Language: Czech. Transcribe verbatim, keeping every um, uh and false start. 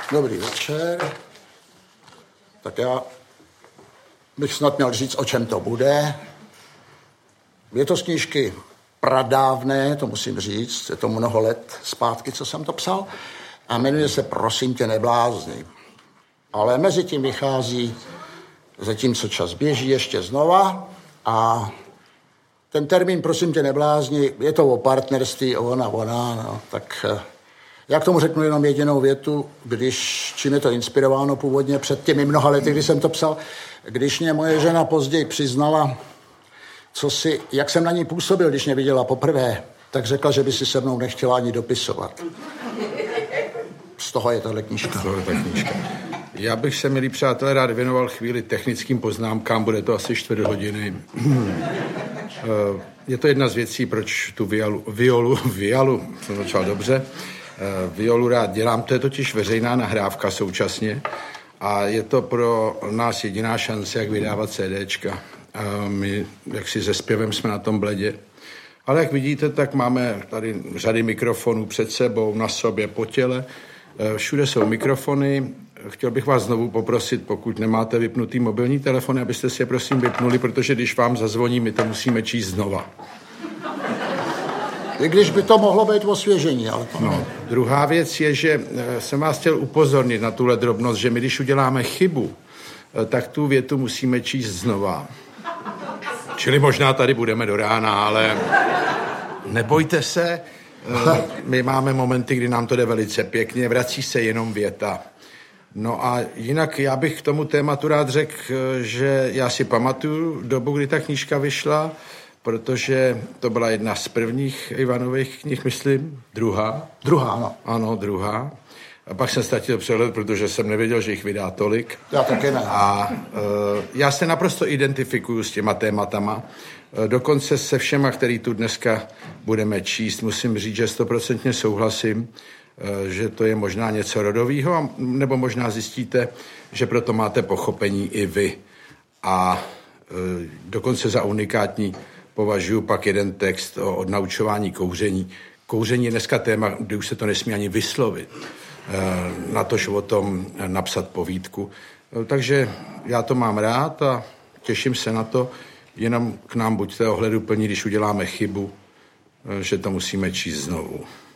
Dobrý večer. Tak já bych snad měl říct, o čem to bude. Je to z knížky pradávné, to musím říct, je to mnoho let zpátky, co jsem to psal, a jmenuje se Prosím tě, neblázni. Ale mezi tím vychází, zatímco čas běží, ještě znova, a ten termín Prosím tě, neblázni, je to o partnerství, o ona, ona, no, tak já k tomu řeknu jenom jedinou větu, když, čím je to inspirováno původně před těmi mnoha lety, kdy jsem to psal, když mě moje žena později přiznala, co si, jak jsem na ní působil, když mě viděla poprvé, tak řekla, že by si se mnou nechtěla ani dopisovat. Z toho je tahle knížka. Z toho je ta knížka. Já bych se, milí přátelé, rád věnoval chvíli technickým poznámkám, bude to asi čtvrt hodiny. Je to jedna z věcí, proč tu violu, violu, violu, jsem začal dobře, violu rád dělám, to je totiž veřejná nahrávka současně a je to pro nás jediná šance, jak vydávat CDčka. A my, jak si se zpěvem, jsme na tom bledě. Ale jak vidíte, tak máme tady řady mikrofonů před sebou, na sobě, po těle. Všude jsou mikrofony. Chtěl bych vás znovu poprosit, pokud nemáte vypnutý mobilní telefon, abyste si je prosím vypnuli, protože když vám zazvoní, my to musíme číst znova. I když by to mohlo být osvěžení, ale to no. Druhá věc je, že jsem vás chtěl upozornit na tuhle drobnost, že my, když uděláme chybu, tak tu větu musíme číst znova. Čili možná tady budeme do rána, ale nebojte se, my máme momenty, kdy nám to jde velice pěkně, vrací se jenom věta. No a jinak já bych k tomu tématu rád řekl, že já si pamatuju dobu, kdy ta knížka vyšla, protože to byla jedna z prvních Ivanových knih, myslím, druhá. Druhá, no. Ano, druhá. A pak jsem ztratil přehled, protože jsem nevěděl, že jich vydá tolik. Já taky ne. A e, já se naprosto identifikuju s těma tématama. E, dokonce se všema, který tu dneska budeme číst, musím říct, že stoprocentně souhlasím, e, že to je možná něco rodového, nebo možná zjistíte, že proto máte pochopení i vy. A e, dokonce za unikátní považuji pak jeden text o odnaučování kouření. Kouření je dneska téma, kdy už se to nesmí ani vyslovit. Natož o tom napsat povídku. Takže já to mám rád a těším se na to. Jenom k nám buďte ohleduplní, když uděláme chybu, že to musíme číst znovu.